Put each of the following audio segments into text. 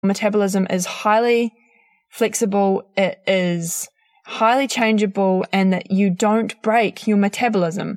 metabolism is highly flexible, it is highly changeable, and that you don't break your metabolism.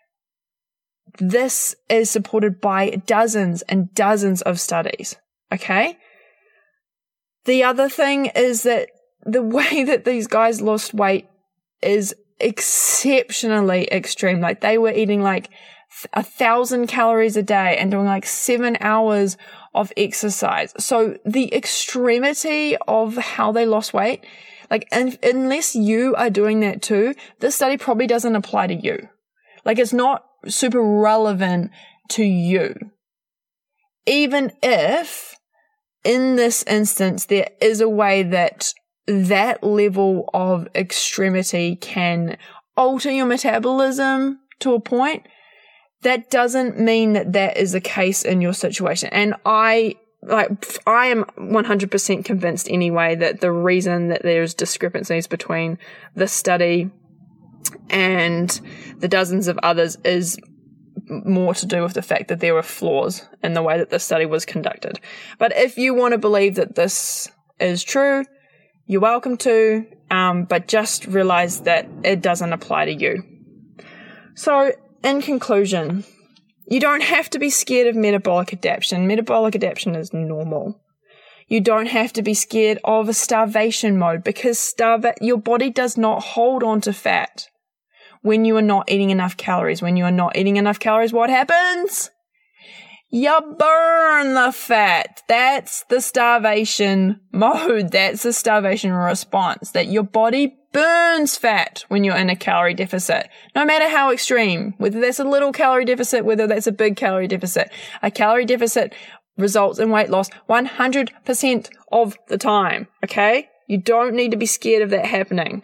This is supported by dozens and dozens of studies, okay? The other thing is that the way that these guys lost weight is exceptionally extreme. Like, they were eating like 1,000 calories a day and doing like 7 hours of exercise. So the extremity of how they lost weight, like, unless you are doing that too, this study probably doesn't apply to you. Like, it's not super relevant to you. Even if in this instance there is a way that that level of extremity can alter your metabolism to a point, that doesn't mean that that is the case in your situation. And I am 100% convinced anyway that the reason that there's discrepancies between this study and the dozens of others is more to do with the fact that there were flaws in the way that this study was conducted. But if you want to believe that this is true, you're welcome to, but just realize that it doesn't apply to you. So, in conclusion, you don't have to be scared of metabolic adaptation. Metabolic adaptation is normal. You don't have to be scared of a starvation mode, because your body does not hold on to fat when you are not eating enough calories. When you are not eating enough calories, what happens? You burn the fat. That's the starvation mode. That's the starvation response, that your body burns fat when you're in a calorie deficit, no matter how extreme, whether that's a little calorie deficit, whether that's a big calorie deficit. A calorie deficit results in weight loss 100% of the time, okay? You don't need to be scared of that happening.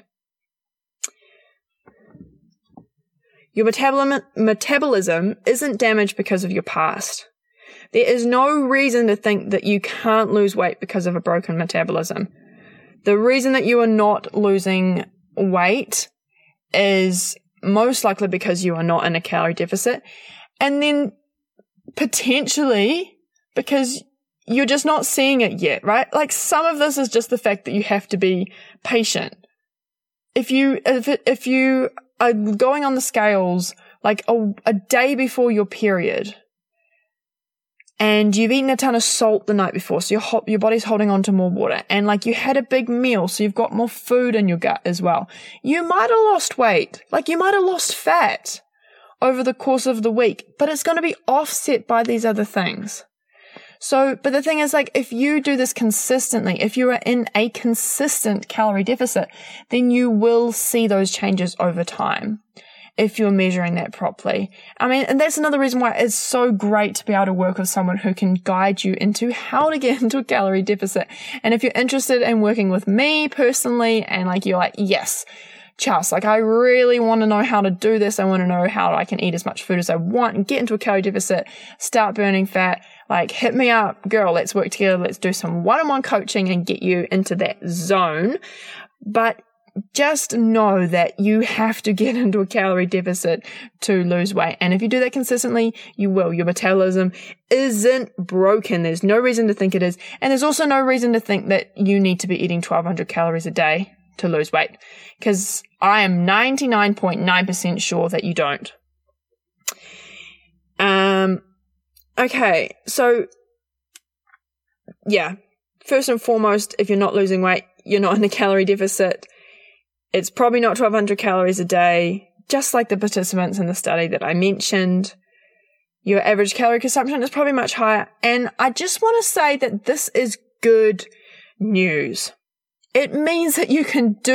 Your metabolism isn't damaged because of your past. There is no reason to think that you can't lose weight because of a broken metabolism. The reason that you are not losing weight is most likely because you are not in a calorie deficit, and then potentially because you're just not seeing it yet, right? Like, some of this is just the fact that you have to be patient. If you are going on the scales like a day before your period, and you've eaten a ton of salt the night before, so your body's holding on to more water, and like you had a big meal, so you've got more food in your gut as well, you might have lost weight, like you might have lost fat over the course of the week, but it's going to be offset by these other things. So, but the thing is, like, if you do this consistently, if you are in a consistent calorie deficit, then you will see those changes over time if you're measuring that properly. I mean, and that's another reason why it's so great to be able to work with someone who can guide you into how to get into a calorie deficit. And if you're interested in working with me personally, and like you're like, yes, Charles, like I really want to know how to do this. I want to know how I can eat as much food as I want and get into a calorie deficit, start burning fat. Like, hit me up, girl, let's work together. Let's do some one-on-one coaching and get you into that zone. But just know that you have to get into a calorie deficit to lose weight. And if you do that consistently, you will. Your metabolism isn't broken. There's no reason to think it is. And there's also no reason to think that you need to be eating 1,200 calories a day to lose weight, because I am 99.9% sure that you don't. Okay, so yeah, first and foremost, if you're not losing weight, you're not in a calorie deficit. It's probably not 1,200 calories a day, just like the participants in the study that I mentioned. Your average calorie consumption is probably much higher. And I just want to say that this is good news. It means that you can do